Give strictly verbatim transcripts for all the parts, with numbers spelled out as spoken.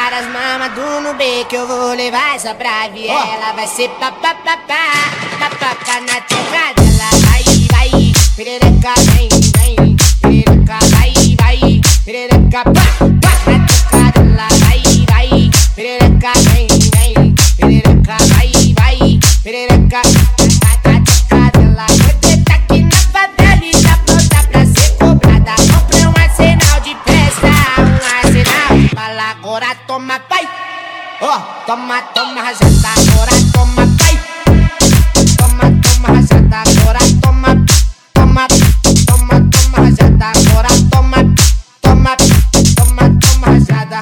Para as mamas do Nubê que eu vou levar essa pra viela. Vai ser papapá, papapá na terra dela. Vai, vai, perereca, vem, vem. Perereca, vai, vai, perereca, pá, pá na terra dela. Vai, vai, perereca, vem, vem. Perereca, vai, vai, perereca, pá na terra dela. Você tá aqui na favela e tá pronta pra ser cobrada. Comprei um arsenal de festa, um arsenal de bala. Agora toma, pai. Ó, oh, toma, toma, rajada, agora toma, pai. Toma, toma, rajada, agora toma. Toma, toma, toma, rajada, agora toma. Toma, toma, toma, rajada.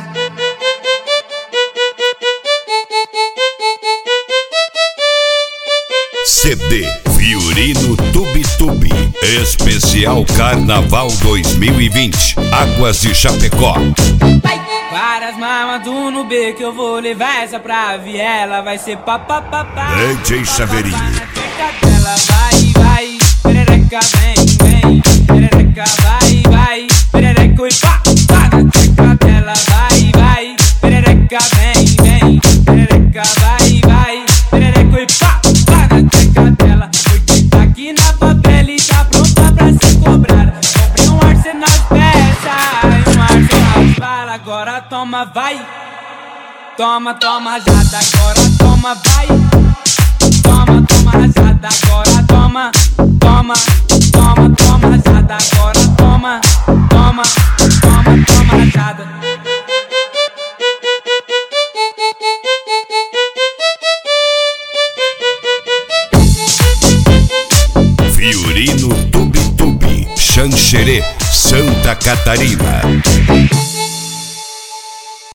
C D Fiorino Tube Tube Especial Carnaval dois mil e vinte Águas de Chapecó. Para as mamas do Nubê que eu vou levar essa pra viela. Vai ser papapá. D J Chaveirinho. Vai, vai, perereca, vem, vem. Perereca, vai, vai. Perereca e pá, pá na teca dela. Vai, vai, perereca, vem, vem. Perereca, vai, vai. Perereca e pá, pá na teca dela. Porque tá aqui na favela e tá pronta pra ser cobrada. Comprei um arsenal de peça e um arsenal de bala. Agora toma, vai. Toma, toma, rajada, agora toma, vai. Toma, toma, rajada, agora toma. Toma, toma, toma, rajada, agora toma. Toma, toma, toma, rajada. Fiorino Tube Tube Xanxerê, Santa Catarina.